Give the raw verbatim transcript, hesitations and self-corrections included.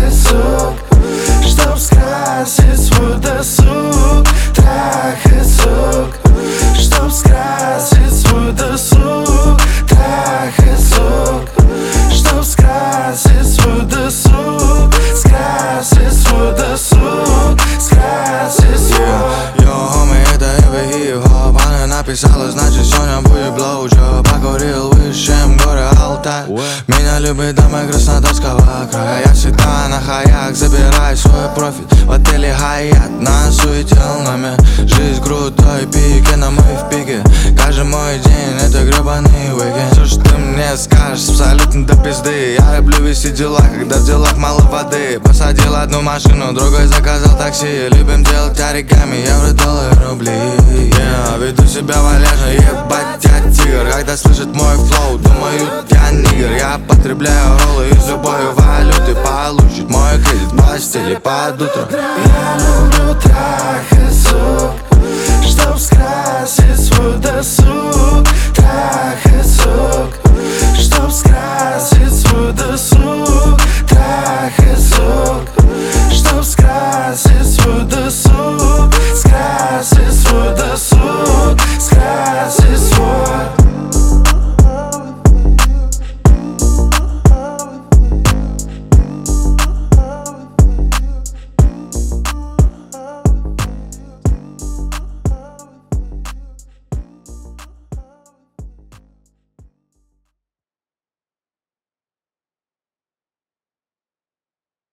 трахать сук, чтоб скрасить свой досуг. Трахать сук, чтоб скрасить свой досуг. Трахать сук, чтоб скрасить свой досуг. Скрасить свой досуг. Скрасить свой. Йо, хоми, это эпи хип-хоп. Она написала, значит сегодня будет блоуджоп. Покурил выше, чем горы Алтай. Меня любит дама краснодарского края. Я всегда на хаях, забирай свой профит в отеле Хаят. Насуетил номер, жизнь крутой пике, но мы в пике. Каждый мой день это гребаный уикенд. Все, что ты мне скажешь, абсолютно до пизды. Я люблю вести дела, когда в делах мало воды. Посадил одну машину, другой заказал такси. Любим делать оригами, евро, доллары, рубли. Yeah, веду себя вальяжно, ебать я тигр. Когда слышат мой флоу, думают я нигер. Я потребляю роллы из любой валюты. Получит мой кредит в постели под утро. Я люблю трахать